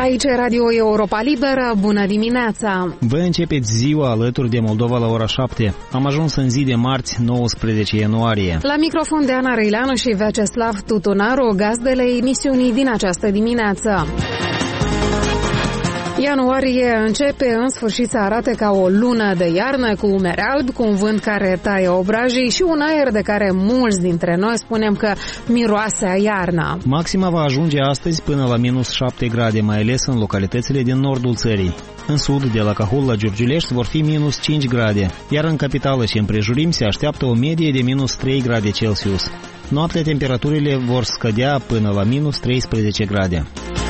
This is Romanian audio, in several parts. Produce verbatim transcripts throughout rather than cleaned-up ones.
Aici e Radio Europa Liberă, bună dimineața! Vă începeți ziua alături de Moldova la ora șapte. Am ajuns în zi de marți, nouăsprezece ianuarie. La microfon de Ana Răileanu și Vyacheslav Tutunaru, gazdele emisiunii din această dimineață. Ianuarie începe în sfârșit să arate ca o lună de iarnă, cu umeri albi, cu un vânt care taie obrajii și un aer de care mulți dintre noi spunem că miroase a iarna. Maxima va ajunge astăzi până la minus șapte grade, mai ales în localitățile din nordul țării. În sud, de la Cahul la Giurgiulești, vor fi minus cinci grade, iar în capitală și împrejurim se așteaptă o medie de minus trei grade Celsius. Noaptea temperaturile vor scădea până la minus treisprezece grade.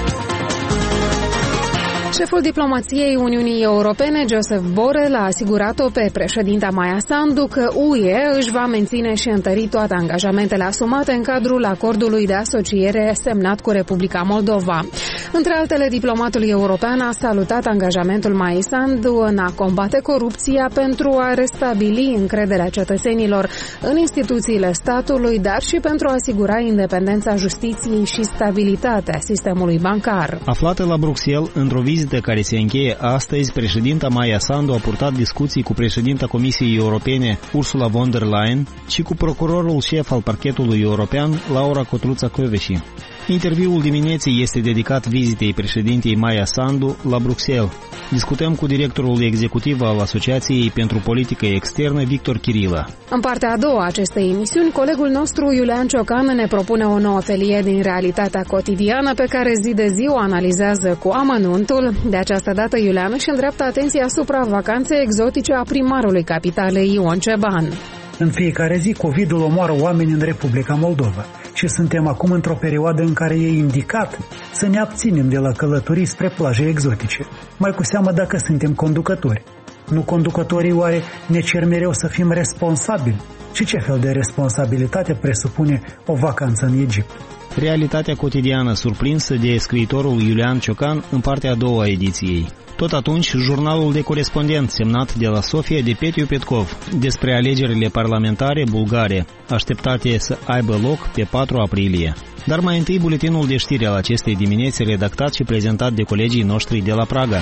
Șeful diplomației Uniunii Europene, Joseph Borrell, a asigurat-o pe președinta Maia Sandu că U E își va menține și întări toate angajamentele asumate în cadrul acordului de asociere semnat cu Republica Moldova. Între altele, diplomatul european a salutat angajamentul Maiei Sandu în a combate corupția pentru a restabili încrederea cetățenilor în instituțiile statului, dar și pentru a asigura independența justiției și stabilitatea sistemului bancar. Aflată la Bruxelles, într-o vizită care se încheie astăzi, președinta Maia Sandu a purtat discuții cu președinta Comisiei Europene, Ursula von der Leyen, și cu procurorul șef al parchetului european, Laura Cotruța-Kövesi. Interviul dimineții este dedicat vizitei președintei Maia Sandu la Bruxelles. Discutăm cu directorul executiv al Asociației pentru Politică Externă, Victor Chirila. În partea a doua acestei emisiuni, colegul nostru Iulian Ciocan ne propune o nouă felie din realitatea cotidiană pe care zi de zi o analizează cu amănuntul. De această dată, Iulian își îndreaptă atenția asupra vacanței exotice a primarului capitalei Ion Ceban. În fiecare zi, COVID-ul omoară oameni în Republica Moldova și suntem acum într-o perioadă în care e indicat să ne abținem de la călătorii spre plaje exotice, mai cu seamă dacă suntem conducători. Nu conducătorii oare ne cer mereu să fim responsabili? Și ce fel de responsabilitate presupune o vacanță în Egipt? Realitatea cotidiană surprinsă de scriitorul Iulian Ciocan în partea a doua a ediției. Tot atunci, jurnalul de corespondent semnat de la Sofia de Petiu Petkov despre alegerile parlamentare bulgare, așteptate să aibă loc pe patru aprilie. Dar mai întâi buletinul de știri al acestei dimineți, redactat și prezentat de colegii noștri de la Praga.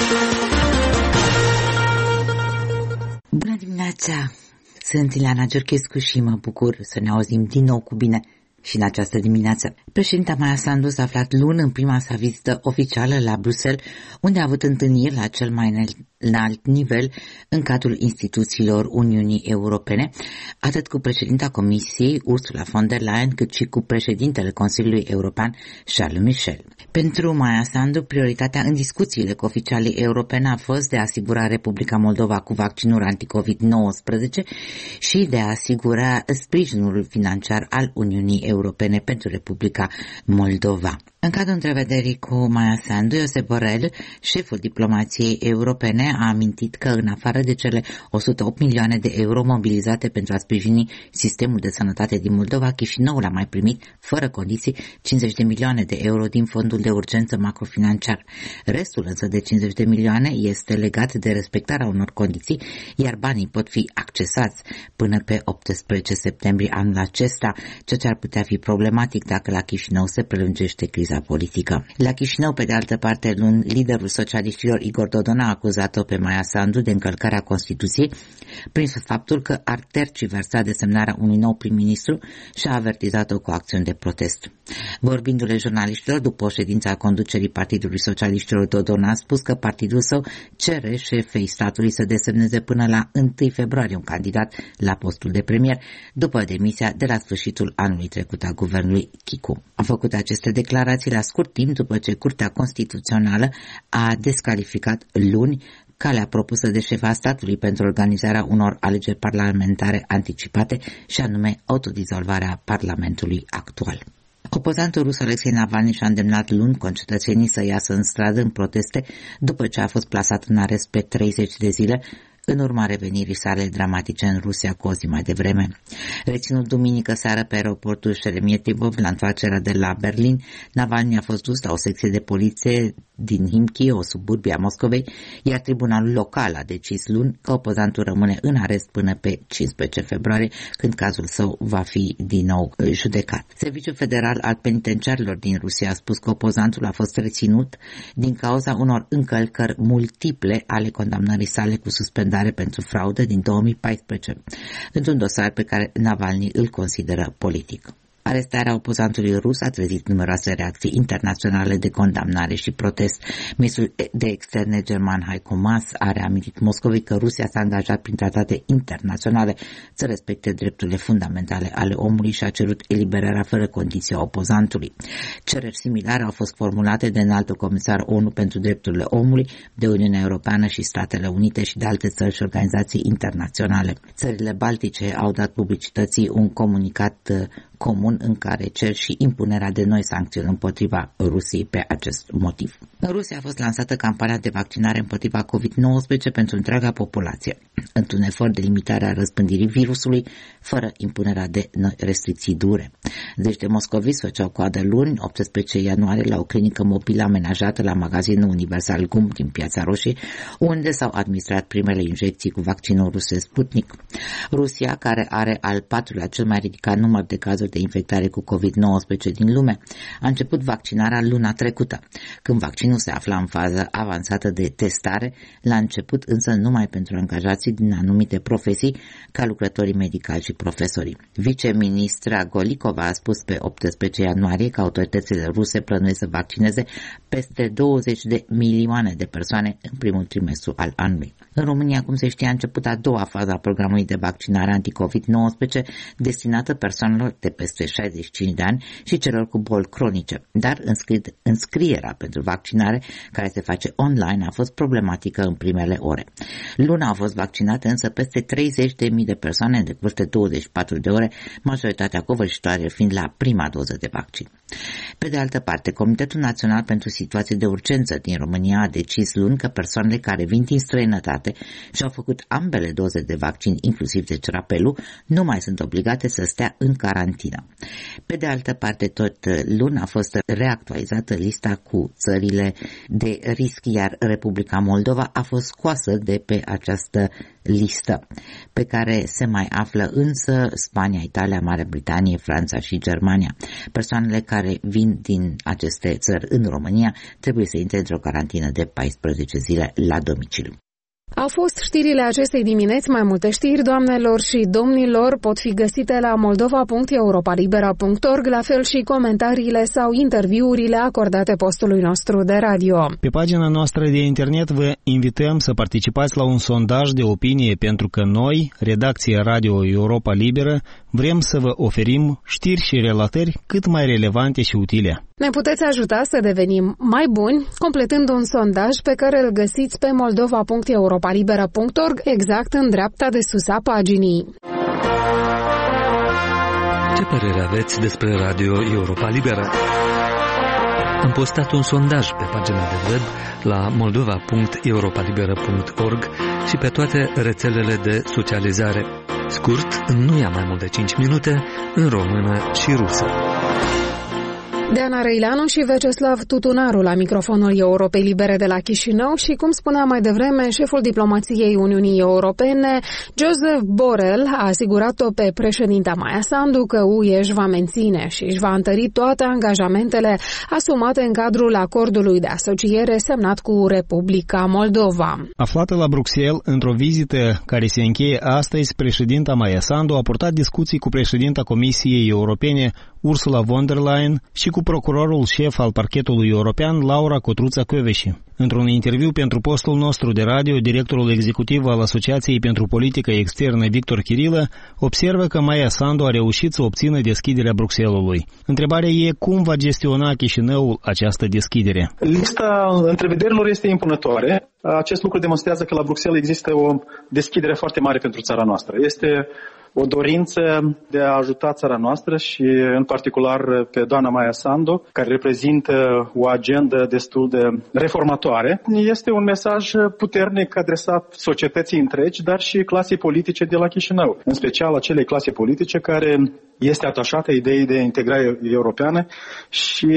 Bună dimineața! Sunt Ileana Giurchescu și mă bucur să ne auzim din nou cu bine și în această dimineață. Președinta Maia Sandu s-a aflat luni în prima sa vizită oficială la Bruxelles, unde a avut întâlniri la cel mai înalt nivel în cadrul instituțiilor Uniunii Europene, atât cu președinta Comisiei, Ursula von der Leyen, cât și cu președintele Consiliului European, Charles Michel. Pentru Maia Sandu, prioritatea în discuțiile cu oficialii europeni a fost de a asigura Republica Moldova cu vaccinuri anticovid nouăsprezece și de a asigura sprijinul financiar al Uniunii Europene pentru Republica Moldova. În cadrul întrevederii cu Maia Sandu, Josep Borrell, șeful diplomației europene, a amintit că în afară de cele o sută opt milioane de euro mobilizate pentru a sprijini sistemul de sănătate din Moldova, Chișinăul a mai primit, fără condiții, cincizeci de milioane de euro din fondul de urgență macrofinanciar. Restul însă de cincizeci de milioane este legat de respectarea unor condiții, iar banii pot fi accesați până pe optsprezece septembrie anul acesta, ceea ce ar putea fi problematic dacă la Chișinău se prelungește criza politică. La Chișinău, pe de altă parte, luni, liderul socialiștilor Igor Dodon a acuzat-o pe Maia Sandu de încălcarea Constituției prin faptul că ar tergiversa desemnarea unui nou prim-ministru și a avertizat-o cu acțiuni de protest. Vorbindu-le jurnaliștilor după o ședință a conducerii Partidului Socialiștilor, Dodon a spus că partidul său cere șefei statului să desemneze până la întâi februarie un candidat la postul de premier, după demisia de la sfârșitul anului trecut a guvernului Chicu. A făcut aceste declarații la scurt timp după ce Curtea Constituțională a descalificat luni calea propusă de șefa statului pentru organizarea unor alegeri parlamentare anticipate, și anume autodizolvarea Parlamentului actual. Opozantul rus Alexei Navalny și-a îndemnat luni concetățenii să iasă în stradă în proteste după ce a fost plasat în arest pe treizeci de zile în urma revenirii sale dramatice în Rusia cu o zi mai devreme. Reținut duminică seară pe aeroportul Șeremetyevo, la întoarcerea de la Berlin, Navalny a fost dus la o secție de poliție din Himki, o suburbie a Moscovei, iar tribunalul local a decis luni că opozantul rămâne în arest până pe cincisprezece februarie, când cazul său va fi din nou judecat. Serviciul Federal al Penitenciarilor din Rusia a spus că opozantul a fost reținut din cauza unor încălcări multiple ale condamnării sale cu suspendare pentru fraudă din două mii paisprezece, într-un dosar pe care Navalny îl consideră politic. Arestarea opozantului rus a trezit numeroase reacții internaționale de condamnare și protest. Ministrul de externe german Heiko Maas a reamintit Moscovei că Rusia s-a angajat prin tratate internaționale să respecte drepturile fundamentale ale omului și a cerut eliberarea fără condiție a opozantului. Cereri similare au fost formulate de înaltul comisar ONU pentru drepturile omului, de Uniunea Europeană și Statele Unite și de alte țări și organizații internaționale. Țările baltice au dat publicității un comunicat comun în care cer și impunerea de noi sancțiuni împotriva Rusiei pe acest motiv. În Rusia a fost lansată campania de vaccinare împotriva covid nouăsprezece pentru întreaga populație, într-un efort de limitare a răspândirii virusului, fără impunerea de noi restricții dure. Zeci de moscoviți făceau coadă luni, optsprezece ianuarie, la o clinică mobilă amenajată la magazinul Universal Gum din Piața Roșie, unde s-au administrat primele injecții cu vaccinul rusesc Sputnik. Rusia, care are al patrulea cel mai ridicat număr de cazuri de infectare cu covid nouăsprezece din lume, a început vaccinarea luna trecută, când vaccinul se afla în fază avansată de testare, la început însă numai pentru angajații din anumite profesii, ca lucrătorii medicali și profesorii. Viceministra Golikova a spus pe optsprezece ianuarie că autoritățile ruse plănuiesc să vaccineze peste douăzeci de milioane de persoane în primul trimestru al anului. În România, cum se știe, a început a doua fază a programului de vaccinare anti-covid nouăsprezece destinată persoanelor de peste șaizeci și cinci de ani și celor cu boli cronice, dar înscrierea pentru vaccinare, care se face online, a fost problematică în primele ore. Luna au fost vaccinate însă peste treizeci de mii de persoane în decurs de douăzeci și patru de ore, majoritatea covârșitoare fiind la prima doză de vaccin. Pe de altă parte, Comitetul Național pentru Situații de Urgență din România a decis luni că persoanele care vin din străinătate și au făcut ambele doze de vaccin, inclusiv de cerapelul, nu mai sunt obligate să stea în carantină. Pe de altă parte, tot luni a fost reactualizată lista cu țările de risc, iar Republica Moldova a fost scoasă de pe această listă, pe care se mai află însă Spania, Italia, Marea Britanie, Franța și Germania. Persoanele care vin din aceste țări în România trebuie să intre într-o carantină de paisprezece zile la domiciliu. Au fost știrile acestei dimineți. Mai multe știri, doamnelor și domnilor, pot fi găsite la moldova punct europalibera punct org, la fel și comentariile sau interviurile acordate postului nostru de radio. Pe pagina noastră de internet vă invităm să participați la un sondaj de opinie, pentru că noi, redacția Radio Europa Liberă, vrem să vă oferim știri și relatări cât mai relevante și utile. Ne puteți ajuta să devenim mai buni, completând un sondaj pe care îl găsiți pe moldova punct europalibera punct org, exact în dreapta de sus a paginii. Ce părere aveți despre Radio Europa Liberă? Am postat un sondaj pe pagina de web la moldova punct europalibera punct org și pe toate rețelele de socializare. Scurt, nu ia mai mult de cinci minute, în română și rusă. Deana Răileanu și Veceslav Tutunaru la microfonul Europei Libere de la Chișinău și, cum spunea mai devreme, șeful diplomației Uniunii Europene, Joseph Borrell, a asigurat-o pe președinta Maia Sandu că U E își va menține și își va întări toate angajamentele asumate în cadrul acordului de asociere semnat cu Republica Moldova. Aflată la Bruxelles, într-o vizită care se încheie astăzi, președinta Maia Sandu a purtat discuții cu președinta Comisiei Europene Ursula von der Leyen și cu procurorul șef al parchetului european Laura Cotruța-Kövesi. Într-un interviu pentru postul nostru de radio, directorul executiv al Asociației pentru Politică Externă Victor Chirilă observă că Maia Sandu a reușit să obțină deschiderea Bruxellesului. Întrebarea e cum va gestiona Chișinăul această deschidere. Lista întrevederilor este impunătoare. Acest lucru demonstrează că la Bruxelles există o deschidere foarte mare pentru țara noastră. Este o dorință de a ajuta țara noastră și în particular pe doamna Maia Sandu, care reprezintă o agendă destul de reformatoare. Este un mesaj puternic adresat societății întregi, dar și clasei politice de la Chișinău, în special acelei clase politice care este atașată ideii de integrare europeană și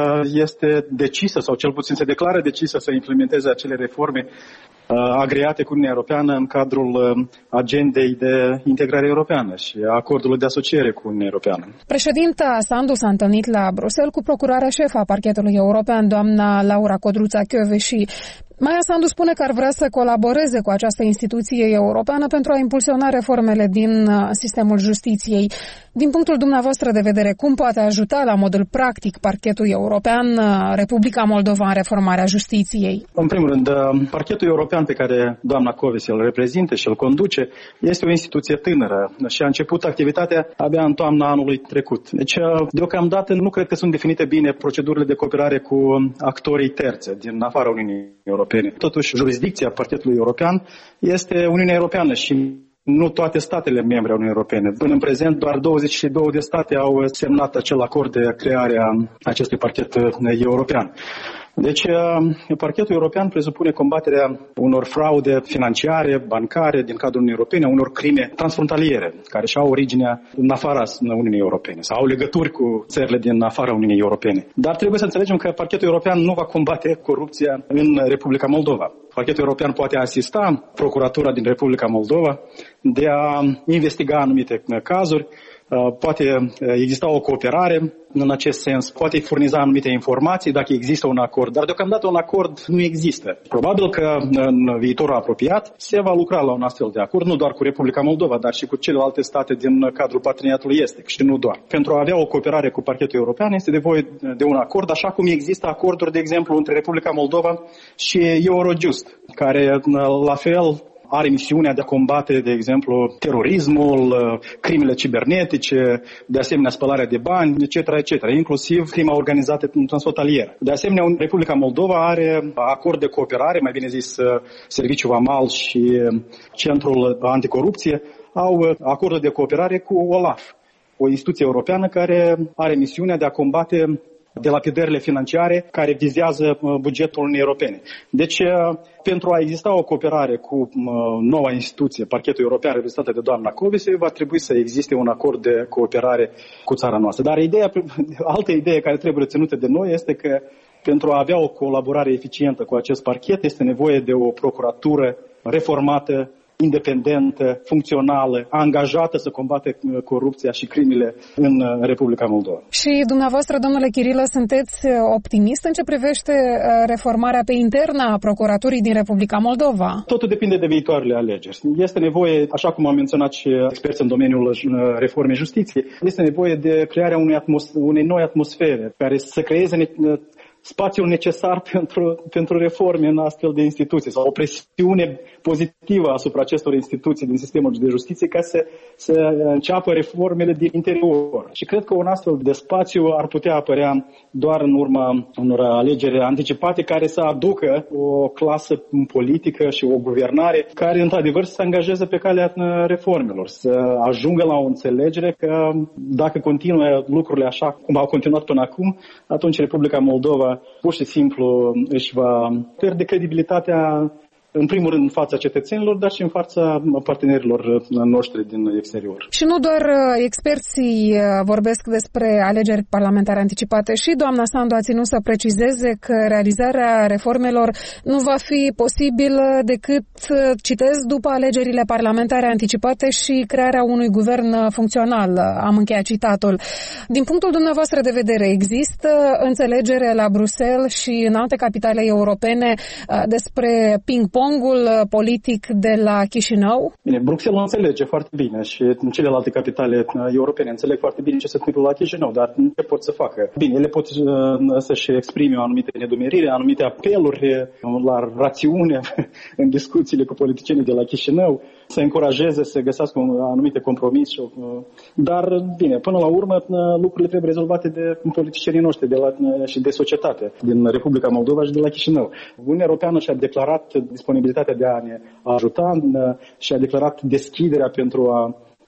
este decisă, sau cel puțin se declară decisă să implementeze acele reforme agreate cu Uniunea Europeană în cadrul agendei de integrare europeană și a acordului de asociere cu Uniunea Europeană. Președinta Sandu s-a întâlnit la Bruxelles cu procurarea șefă a parchetului european, doamna Laura Codruța-Chiove, și Maia Sandu spune că ar vrea să colaboreze cu această instituție europeană pentru a impulsiona reformele din sistemul justiției. Din punctul dumneavoastră de vedere, cum poate ajuta la modul practic parchetul european Republica Moldova în reformarea justiției? În primul rând, parchetul european pe care doamna Covis îl reprezintă și îl conduce este o instituție tânără și a început activitatea abia în toamna anului trecut. Deci, deocamdată, nu cred că sunt definite bine procedurile de cooperare cu actorii terțe din afara Uniunii Europene. Totuși, jurisdicția parchetului european este Uniunea Europeană și nu toate statele membre ale Uniunii Europene. Până în prezent, doar douăzeci și două de state au semnat acel acord de creare a acestui parchet european. Deci, parchetul european presupune combaterea unor fraude financiare, bancare din cadrul Uniunii Europene, unor crime transfrontaliere, care și-au originea în afara Uniunii Europene sau au legături cu țările din afara Uniunii Europene. Dar trebuie să înțelegem că parchetul european nu va combate corupția în Republica Moldova. Parchetul european poate asista Procuratura din Republica Moldova de a investiga anumite cazuri, poate exista o cooperare în acest sens, poate furniza anumite informații dacă există un acord, dar deocamdată un acord nu există. Probabil că în viitorul apropiat se va lucra la un astfel de acord, nu doar cu Republica Moldova, dar și cu celelalte state din cadrul parteneriatului estic și nu doar. Pentru a avea o cooperare cu parchetul european este nevoie de un acord, așa cum există acorduri, de exemplu, între Republica Moldova și Eurojust, care la fel are misiunea de a combate, de exemplu, terorismul, crimele cibernetice, de asemenea spălarea de bani, et cetera, et cetera, inclusiv crima organizată transfrontalieră. De asemenea, Republica Moldova are acord de cooperare, mai bine zis Serviciul Vamal și Centrul Anticorupție, au acorduri de cooperare cu OLAF, o instituție europeană care are misiunea de a combate delapidările financiare care vizează bugetul Uniunii Europene. Deci, pentru a exista o cooperare cu noua instituție, parchetul european reprezentată de doamna Covise, va trebui să existe un acord de cooperare cu țara noastră. Dar ideea, altă idee care trebuie reținută de noi este că pentru a avea o colaborare eficientă cu acest parchet este nevoie de o procuratură reformată, independentă, funcțională, angajată să combate corupția și crimele în Republica Moldova. Și dumneavoastră, domnule Chirilă, sunteți optimist în ce privește reformarea pe internă a procuraturii din Republica Moldova? Totul depinde de viitoarele alegeri. Este nevoie, așa cum am menționat și experți în domeniul reformei justiției, este nevoie de crearea unei, atmos- unei noi atmosfere care să creeze ne- spațiul necesar pentru, pentru reforme în astfel de instituții sau o presiune pozitivă asupra acestor instituții din sistemul de justiție ca să, să înceapă reformele din interior. Și cred că un astfel de spațiu ar putea apărea doar în urma unor alegeri anticipate care să aducă o clasă politică și o guvernare care într-adevăr să se angajeze pe calea reformelor, să ajungă la o înțelegere că dacă continuă lucrurile așa cum au continuat până acum, atunci Republica Moldova pur și simplu își va pierde credibilitatea, în primul rând în fața cetățenilor, dar și în fața partenerilor noștri din exterior. Și nu doar experții vorbesc despre alegeri parlamentare anticipate, și doamna Sandu a ținut să precizeze că realizarea reformelor nu va fi posibil decât, citez, după alegerile parlamentare anticipate și crearea unui guvern funcțional. Am încheiat citatul. Din punctul dumneavoastră de vedere, există înțelegere la Bruxelles și în alte capitale europene despre ping-pong politic de la Chișinău? Bine, Bruxelles înțelege foarte bine și în celelalte capitale europene înțeleg foarte bine ce se întâmplă la Chișinău, dar ce pot să facă? Bine, ele pot să-și exprime o anumite nedumerire, anumite apeluri la rațiune în discuțiile cu politicienii de la Chișinău, să încurajeze să găsească anumite compromisuri. Dar, bine, până la urmă, lucrurile trebuie rezolvate de politicienii noștri de la, și de societate din Republica Moldova și de la Chișinău. Uniunea Europeană și-a declarat disponibilitatea de a ne ajuta și a declarat deschiderea pentru a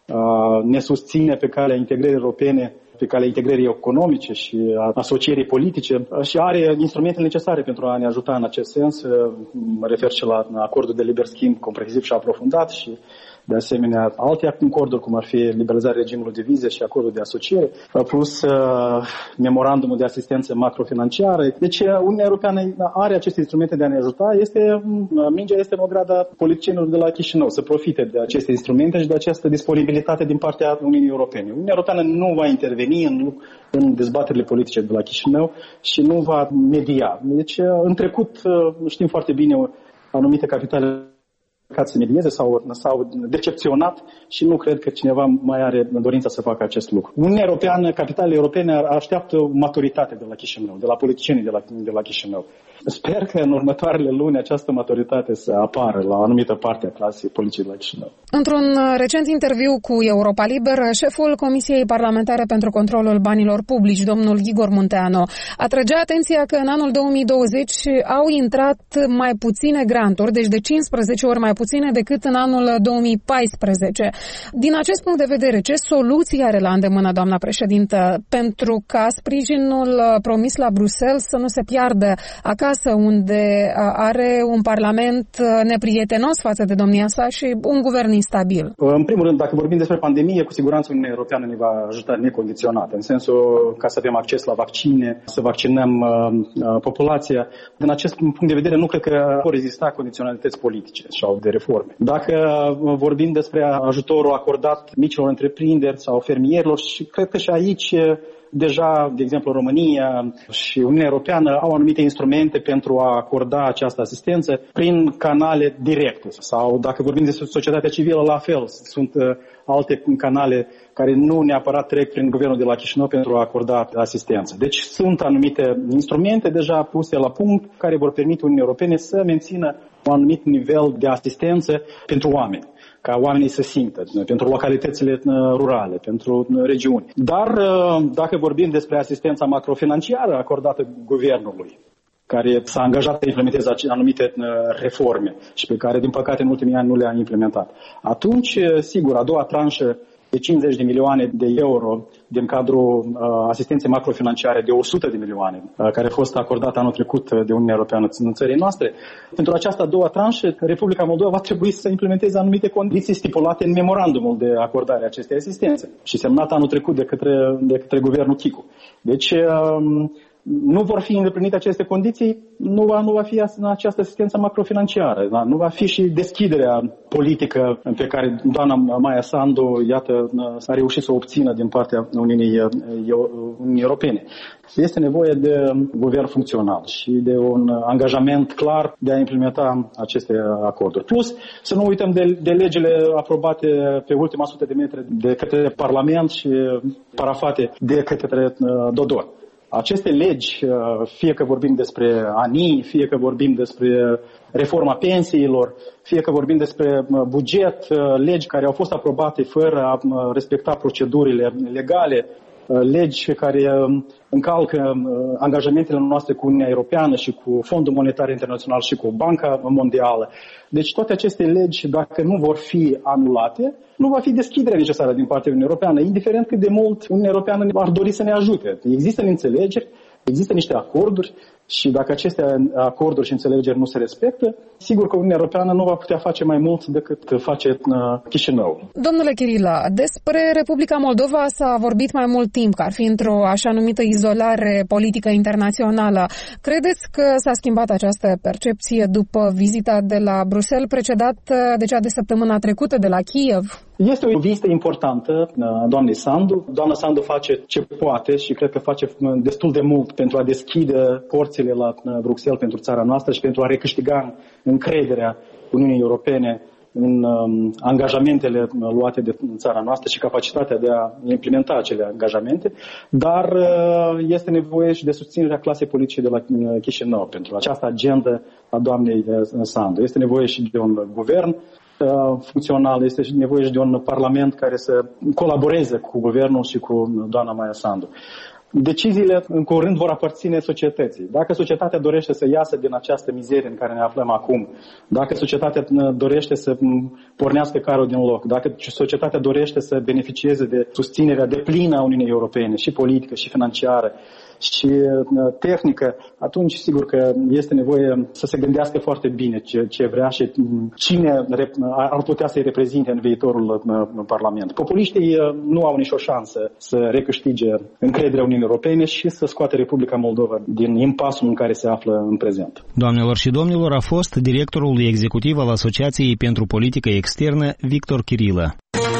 ne susține pe calea integrării europene, pe calea integrării economice și a asocierii politice și are instrumentele necesare pentru a ne ajuta în acest sens. Mă refer și la acordul de liber schimb comprehensiv și aprofundat și de asemenea alte acorduri, cum ar fi liberalizarea regimului de vize și acordul de asociere, plus uh, memorandumul de asistență macrofinanciară. Deci Uniunea Europeană are aceste instrumente de a ne ajuta. Este, mingea este în ograda politicienilor de la Chișinău să profite de aceste instrumente și de această disponibilitate din partea Uniunii Europene. Uniunea Europeană nu va interveni în, în dezbaterile politice de la Chișinău și nu va media. Deci în trecut știm foarte bine anumite capitale ca să medieze sau s-au decepționat și nu cred că cineva mai are dorința să facă acest lucru. Uniunea Europeană, capitalele europene așteaptă maturitate de la Chișinău, de la politicienii de la, de la Chișinău. Sper că în următoarele luni această maturitate să apară la o anumită parte a clasei politice de la Chișinău. Într-un recent interviu cu Europa Liberă, șeful Comisiei Parlamentare pentru Controlul Banilor Publici, domnul Igor Munteanu, atrăgea atenția că în anul două mii douăzeci au intrat mai puține granturi, deci de cincisprezece ori mai puține decât în anul două mii paisprezece. Din acest punct de vedere, ce soluții are la îndemână doamna președintă pentru ca sprijinul promis la Bruxelles să nu se piardă acasă, unde are un parlament neprietenos față de domnia sa și un guvern instabil? În primul rând, dacă vorbim despre pandemie, cu siguranță Uniunea Europeană ne va ajuta necondiționat, în sensul ca să avem acces la vaccine, să vaccinăm uh, populația. Din acest punct de vedere, nu cred că vor exista condiționalități politice sau de reforme. Dacă vorbim despre ajutorul acordat micilor întreprinderi sau fermierilor, și cred că și aici deja, de exemplu, România și Uniunea Europeană au anumite instrumente pentru a acorda această asistență prin canale directe. Sau dacă vorbim despre societatea civilă, la fel, sunt alte canale care nu neapărat trec prin guvernul de la Chișinău pentru a acorda asistență. Deci sunt anumite instrumente deja puse la punct care vor permite Uniunii Europene să mențină un anumit nivel de asistență pentru oameni, ca oamenii să simtă, pentru localitățile rurale, pentru regiuni. Dar dacă vorbim despre asistența macrofinanciară acordată guvernului, care s-a angajat să implementeze anumite reforme și pe care, din păcate, în ultimii ani nu le-a implementat, atunci, sigur, a doua tranșă de cincizeci de milioane de euro din cadrul uh, asistenței macrofinanciare de o sută de milioane, uh, care a fost acordată anul trecut de Uniunea Europeană în țării noastre. Pentru această a doua tranșă, Republica Moldova va trebui să implementeze anumite condiții stipulate în memorandumul de acordare a acestei asistențe și semnat anul trecut de către, de către guvernul Chicu. Deci, uh, nu vor fi îndeplinite aceste condiții, nu va, nu va fi această asistență macrofinanciară. Da? Nu va fi și deschiderea politică pe care doamna Maia Sandu, iată, a reușit să o obțină din partea Uniunii, Uniunii Europene. Este nevoie de guvern funcțional și de un angajament clar de a implementa aceste acorduri. Plus, să nu uităm de, de legile aprobate pe ultima sută de metri de către Parlament și parafate de către Dodon. Aceste legi, fie că vorbim despre A N I, fie că vorbim despre reforma pensiilor, fie că vorbim despre buget, legi care au fost aprobate fără a respecta procedurile legale, legi care încalcă angajamentele noastre cu Uniunea Europeană și cu Fondul Monetar Internațional și cu Banca Mondială. Deci toate aceste legi, dacă nu vor fi anulate, nu va fi deschiderea necesară din partea Uniunii Europeană, indiferent cât de mult Uniunea Europeană ar dori să ne ajute. Există înțelegeri, există niște acorduri și dacă aceste acorduri și înțelegeri nu se respectă, sigur că Uniunea Europeană nu va putea face mai mult decât face Chișinău. Domnule Chirila, despre Republica Moldova s-a vorbit mai mult timp, că ar fi într-o așa numită izolare politică internațională. Credeți că s-a schimbat această percepție după vizita de la Bruxelles, precedată de cea de săptămâna trecută de la Kiev? Este o vizită importantă a doamnei Sandu. Doamna Sandu face ce poate și cred că face destul de mult pentru a deschide porțile la Bruxelles pentru țara noastră și pentru a recâștiga încrederea Uniunii Europene în um, angajamentele luate de țara noastră și capacitatea de a implementa acele angajamente, dar uh, este nevoie și de susținerea clasei politice de la Chișinău pentru această agendă a doamnei Sandu. Este nevoie și de un guvern funcțional, este nevoie și de un parlament care să colaboreze cu guvernul și cu doamna Maia Sandu. Deciziile în curând vor aparține societății. Dacă societatea dorește să iasă din această mizerie în care ne aflăm acum, dacă societatea dorește să pornească carul din loc, dacă societatea dorește să beneficieze de susținerea deplină a Uniunii Europene, și politică, și financiară, și tehnică, atunci sigur că este nevoie să se gândească foarte bine ce, ce vrea și cine ar putea să-i reprezinte în viitorul Parlament. Populiștii nu au nicio șansă să recâștige încrederea Uniunii Europene și să scoată Republica Moldova din impasul în care se află în prezent. Doamnelor și domnilor, a fost directorul executiv al Asociației pentru Politică Externă, Victor Chirilă.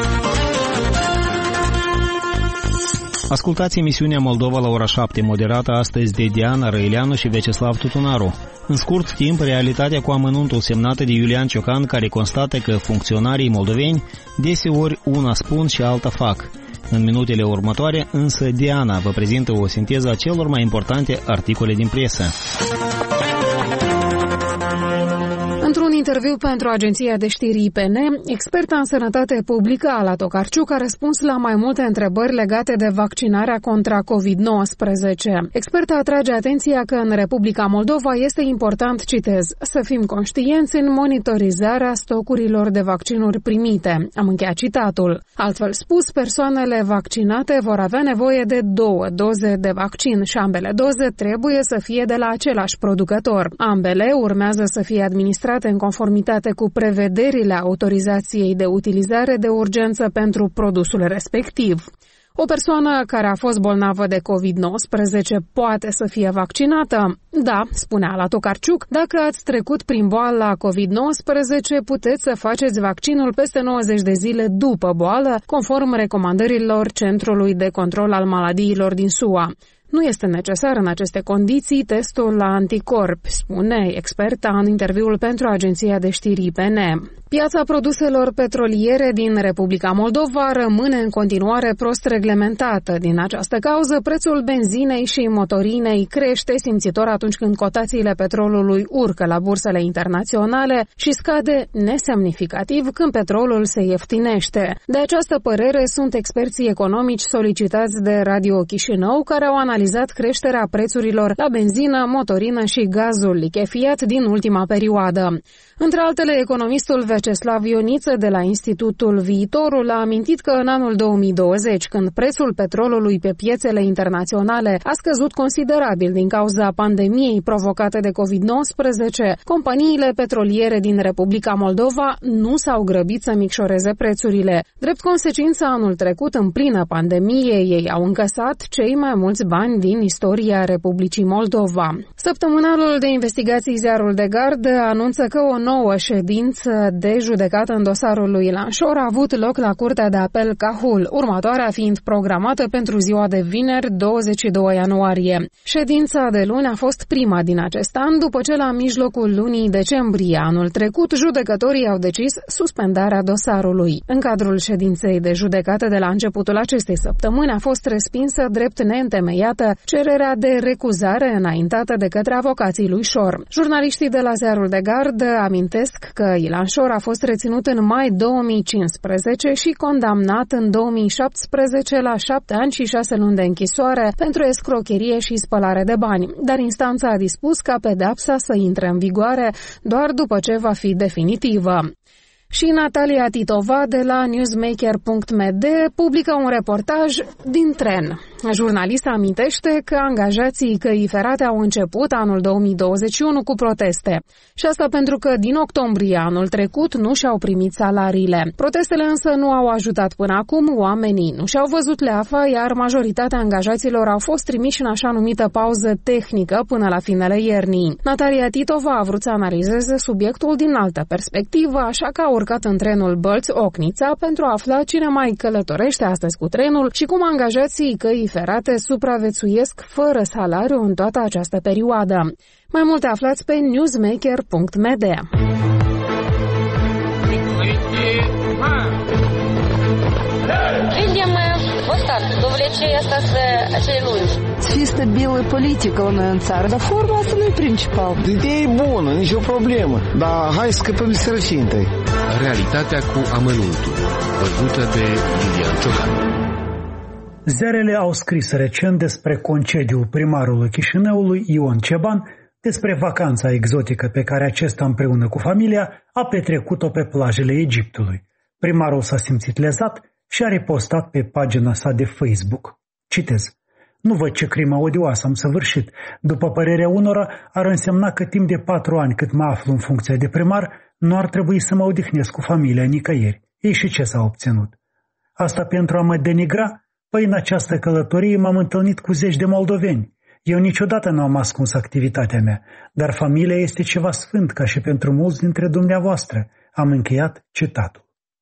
Ascultați emisiunea Moldova la ora șapte, moderată astăzi de Diana Răileanu și Veceslav Tutunaru. În scurt timp, realitatea cu amănuntul semnată de Iulian Ciocan, care constată că funcționarii moldoveni deseori una spun și alta fac. În minutele următoare, însă, Diana vă prezintă o sinteză a celor mai importante articole din presă. Într-un interviu pentru agenția de știri I P N, experta în sănătate publică Ala Tokarczuk a răspuns la mai multe întrebări legate de vaccinarea contra covid nouăsprezece. Experta atrage atenția că în Republica Moldova este important, citez, să fim conștienți în monitorizarea stocurilor de vaccinuri primite. Am încheiat citatul. Altfel spus, persoanele vaccinate vor avea nevoie de două doze de vaccin și ambele doze trebuie să fie de la același producător. Ambele urmează să fie administrate în conformitate cu prevederile autorizației de utilizare de urgență pentru produsul respectiv. O persoană care a fost bolnavă de covid nouăsprezece poate să fie vaccinată? Da, spunea Ala Tokarczuk, dacă ați trecut prin boala covid nouăsprezece, puteți să faceți vaccinul peste nouăzeci de zile după boală, conform recomandărilor Centrului de Control al Maladiilor din S U A. Nu este necesar în aceste condiții testul la anticorpi, spune experta în interviul pentru agenția de știri I P N. Piața produselor petroliere din Republica Moldova rămâne în continuare prost reglementată. Din această cauză, prețul benzinei și motorinei crește simțitor atunci când cotațiile petrolului urcă la bursele internaționale și scade nesemnificativ când petrolul se ieftinește. De această părere sunt experții economici solicitați de Radio Chișinău, care au analizat creșterea prețurilor la benzină, motorină și gazul lichefiat din ultima perioadă. Între altele, economistul Veceslav Ioniță de la Institutul Viitorul a amintit că în anul două mii douăzeci, când prețul petrolului pe piețele internaționale a scăzut considerabil din cauza pandemiei provocate de covid nouăsprezece, companiile petroliere din Republica Moldova nu s-au grăbit să micșoreze prețurile. Drept consecință, anul trecut, în plină pandemie, ei au încasat cei mai mulți bani din istoria Republicii Moldova. Săptămânalul de investigații Ziarul de Gardă anunță că o nouă ședință de judecată în dosarul lui Ilan Șor a avut loc la Curtea de Apel Cahul, următoarea fiind programată pentru ziua de vineri, douăzeci și doi ianuarie. Ședința de luni a fost prima din acest an, după ce la mijlocul lunii decembrie anul trecut, judecătorii au decis suspendarea dosarului. În cadrul ședinței de judecată de la începutul acestei săptămâni a fost respinsă drept neîntemeiată cererea de recuzare înaintată de către avocații lui Șor. Jurnaliștii de la Ziarul de Gardă amintesc că Ilan Șor a fost reținut în mai două mii cincisprezece și condamnat în două mii șaptesprezece la șapte ani și șase luni de închisoare pentru escrocherie și spălare de bani, dar instanța a dispus ca pedeapsa să intre în vigoare doar după ce va fi definitivă. Și Natalia Titova de la newsmaker punct m d publică un reportaj din tren. Jurnalista amintește că angajații căii ferate au început anul două mii douăzeci și unu cu proteste. Și asta pentru că din octombrie anul trecut nu și-au primit salariile. Protestele însă nu au ajutat până acum, oamenii nu și-au văzut leafa, iar majoritatea angajaților au fost trimiși în așa numită pauză tehnică până la finele iernii. Natalia Titova a vrut să analizeze subiectul din altă perspectivă, așa că a urcat în trenul Bălți-Ocnița pentru a afla cine mai călătorește astăzi cu trenul și cum angajații căii ferate supraviețuiesc fără salariu în toată această perioadă. Mai multe aflați pe newsmaker punct m d. Видим вот так, довлечение остаться acei lungi. Fi stabilă politică la noi în țară, dar forma asta nu e principal. Ideea e bună, nicio problemă, dar hai să scăpăm de sărăcie întâi. Realitatea cu amănuntul, văzută de Iulian Ciocan. Ziarele au scris recent despre concediul primarului Chișinăului, Ion Ceban, despre vacanța exotică pe care acesta împreună cu familia a petrecut-o pe plajele Egiptului. Primarul s-a simțit lezat și a repostat pe pagina sa de Facebook. Citez. Nu văd ce crimă odioasă am săvârșit. După părerea unora, ar însemna că timp de patru ani cât mă aflu în funcție de primar, nu ar trebui să mă odihnesc cu familia nicăieri. Ei și ce s-a obținut? Asta pentru a mă denigra? Păi în această călătorie m-am întâlnit cu zeci de moldoveni. Eu niciodată nu am ascuns activitatea mea, dar familia este ceva sfânt, ca și pentru mulți dintre dumneavoastră. Am încheiat citatul.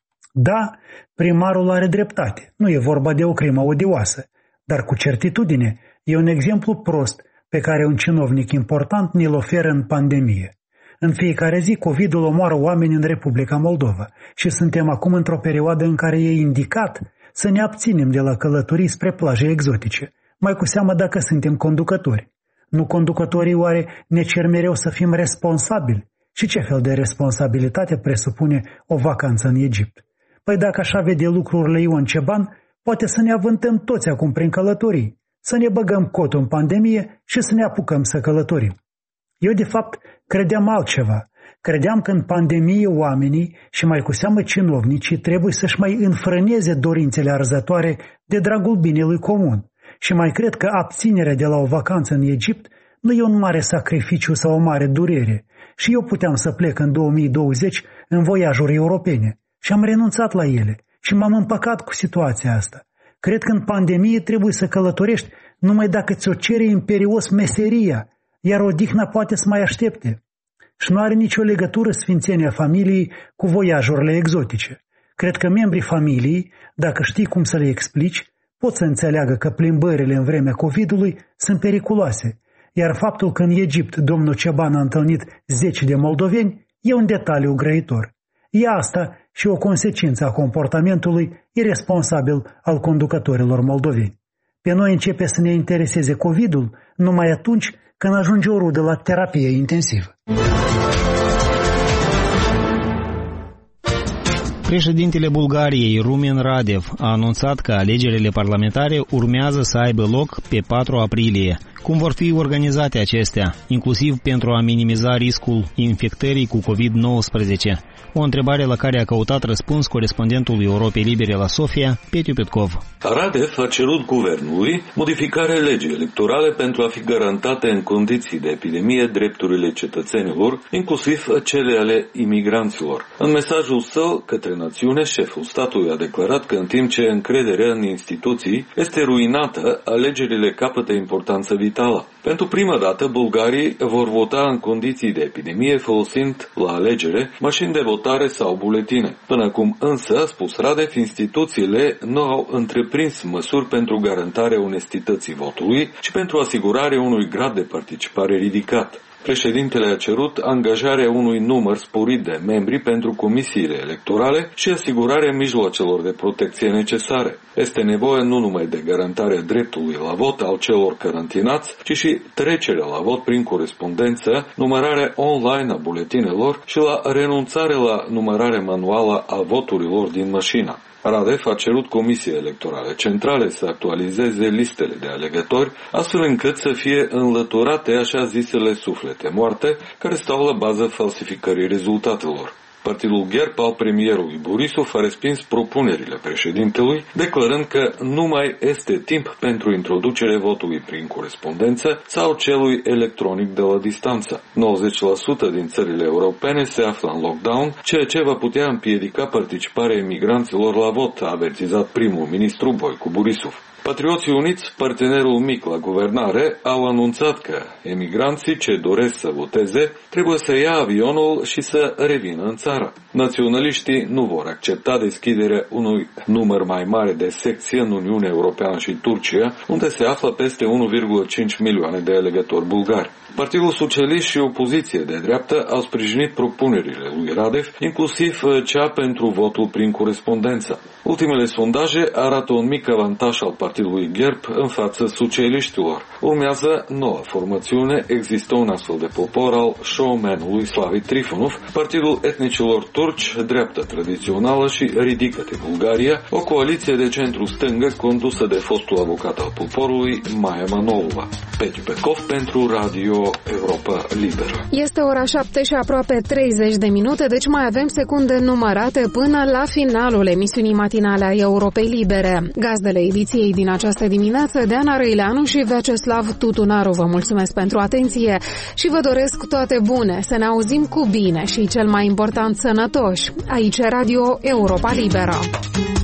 Da, primarul are dreptate. Nu e vorba de o crimă odioasă, dar cu certitudine e un exemplu prost pe care un cinovnic important ne-l oferă în pandemie. În fiecare zi, COVID-ul omoară oameni în Republica Moldova și suntem acum într-o perioadă în care e indicat să ne abținem de la călătorii spre plaje exotice, mai cu seamă dacă suntem conducători. Nu conducătorii oare ne cer mereu să fim responsabili? Și ce fel de responsabilitate presupune o vacanță în Egipt? Păi dacă așa vede lucrurile Ion Ceban, poate să ne avântăm toți acum prin călătorii, să ne băgăm cotul în pandemie și să ne apucăm să călătorim. Eu, de fapt, credeam altceva. Credeam că în pandemie oamenii și mai cu seamă cinovnicii trebuie să-și mai înfrâneze dorințele arzătoare de dragul binelui comun. Și mai cred că abținerea de la o vacanță în Egipt nu e un mare sacrificiu sau o mare durere. Și eu puteam să plec în două mii douăzeci în voiajuri europene și am renunțat la ele și m-am împăcat cu situația asta. Cred că în pandemie trebuie să călătorești numai dacă ți-o cere imperios meseria, iar odihna poate să mai aștepte. Și nu are nicio legătură sfințenia familiei cu voiajurile exotice. Cred că membrii familiei, dacă știi cum să le explici, pot să înțeleagă că plimbările în vremea COVID-ului sunt periculoase, iar faptul că în Egipt domnul Ceban a întâlnit zeci de moldoveni e un detaliu grăitor. E asta și o consecință a comportamentului iresponsabil al conducătorilor moldoveni. Pe noi începe să ne intereseze COVID-ul numai atunci când ajunge o rudă la terapie intensivă. Președintele Bulgariei, Rumen Radev, a anunțat că alegerile parlamentare urmează să aibă loc pe patru aprilie. Cum vor fi organizate acestea, inclusiv pentru a minimiza riscul infectării cu COVID nouăsprezece? O întrebare la care a căutat răspuns corespondentul Europei Libere la Sofia, Petiu Petkov. Radev a cerut guvernului modificarea legii electorale pentru a fi garantate în condiții de epidemie drepturile cetățenilor, inclusiv cele ale imigranților. În mesajul său către națiune, șeful statului a declarat că în timp ce încrederea în instituții este ruinată, alegerile capătă importanță vitală. Pentru prima dată, bulgarii vor vota în condiții de epidemie folosind la alegere mașini de votare sau buletine. Până acum însă, a spus Radev, instituțiile nu au întreprins măsuri pentru garantarea onestității votului, ci pentru asigurarea unui grad de participare ridicat. Președintele a cerut angajarea unui număr sporit de membri pentru comisiile electorale și asigurarea mijloacelor de protecție necesare. Este nevoie nu numai de garantarea dreptului la vot al celor carantinați, ci și trecerea la vot prin corespondență, numărarea online a buletinelor și la renunțarea la numărarea manuală a voturilor din mașină. Radev a cerut Comisiei Electorale Centrale să actualizeze listele de alegători, astfel încât să fie înlăturate așa zisele suflete moarte, care stau la bază falsificării rezultatelor. Partidul Gherb al premierului Borisov a respins propunerile președintelui, declarând că nu mai este timp pentru introducerea votului prin corespondență sau celui electronic de la distanță. nouăzeci la sută din țările europene se află în lockdown, ceea ce va putea împiedica participarea emigranților la vot, a avertizat primul ministru Boicu Borisov. Patrioții Uniți, partenerul mic la guvernare, au anunțat că emigranții ce doresc să voteze trebuie să ia avionul și să revină în țară. Naționaliștii nu vor accepta deschiderea unui număr mai mare de secții în Uniunea Europeană și Turcia, unde se află peste unu virgulă cinci milioane de alegători bulgari. Partidul Socialist și opoziție de dreaptă au sprijinit propunerile lui Radev, inclusiv cea pentru votul prin corespondență. Ultimele sondaje arată un mic avantaj al partidului Gerb în fața socialiștilor. Urmează noua formațiune, există un astfel de popor al showmanului Slavi Trifonov, partidul etnicilor turci, dreapta tradițională și Ridică-te Bulgaria, o coaliție de centru-stângă condusă de fostul avocat al poporului, Maia Manolova. Petiu Pecov pentru Radio Europa Liberă. Este ora șapte și aproape treizeci de minute, deci mai avem secunde numărate până la finalul emisiunii matinale a Europei Libere. Gazdele ediției din această dimineață, Deana Răileanu și Vyacheslav Tutunaru, vă mulțumesc pentru atenție și vă doresc toate bune, să ne auzim cu bine și, cel mai important, sănătoși. Aici Radio Europa Liberă.